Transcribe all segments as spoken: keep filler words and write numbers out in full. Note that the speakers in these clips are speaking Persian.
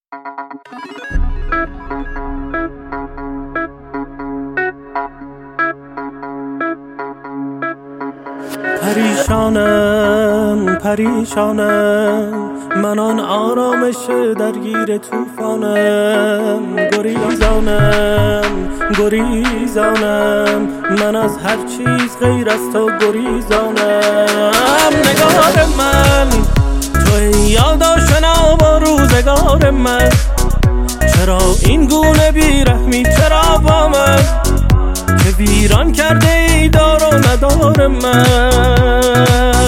پریشانم پریشانم من آن آرامش درگیر طوفانم، گریزانم گریزانم من از هر چیز غیر از تو گریزانم. نگار من توی یاد آشنا با روزگار من، چرا این گونه بیرحمی چرا با من که ویران کرده ای دار و ندار من.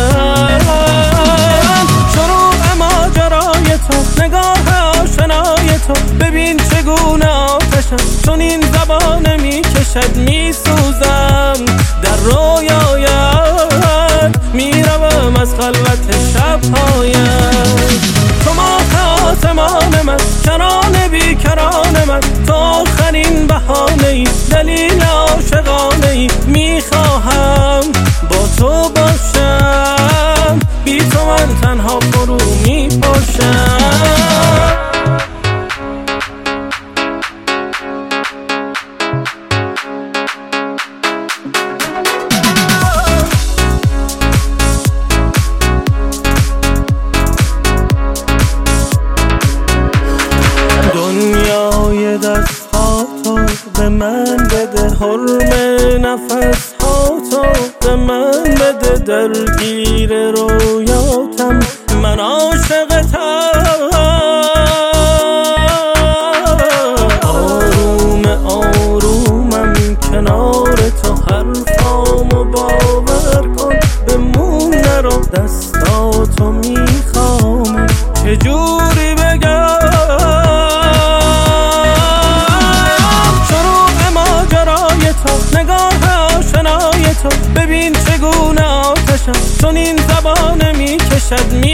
شروع ماجرای تو نگاه آشنای تو، ببین چگونه آتشم چون این زبانه می کشد، می سوزم در رویایت، می روم از خلوت شبهایت. تو ماه آسمان من، کران بی کران من، تو آخرین بهانه ای، دلیل عاشقانه ای، می خواهم با تو باشم، بی تو من تنها فرو می باشم. دنیای دست ها تو به من بده، حرم نفس ها تو به من بده، درگیر رویاتم من عاشقتم. آروم آرومم کنار تو، حرفامو باور کن بمون نرو، دستاتو میخوام چجوری بگم. نگاه آشنای تو، ببین چگونه آتشم چون این زبانه می کشد، می